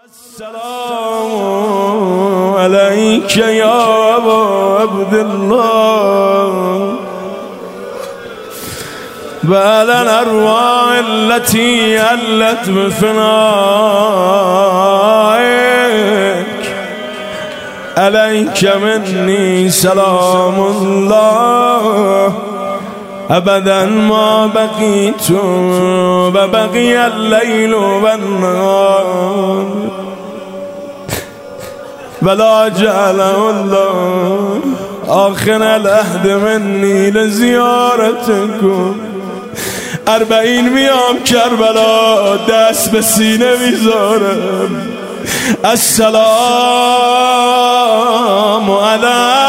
السلام عليك يا أبا عبد الله بل الأرواح التي ألت بفنائك عليك مني سلام الله أبدا ما بقيت وبقي الليل والنهار بلا جعله الله آخر العهد مني لزيارتكم 40 میام کربلا دست به سینه میذارم السلام علیکم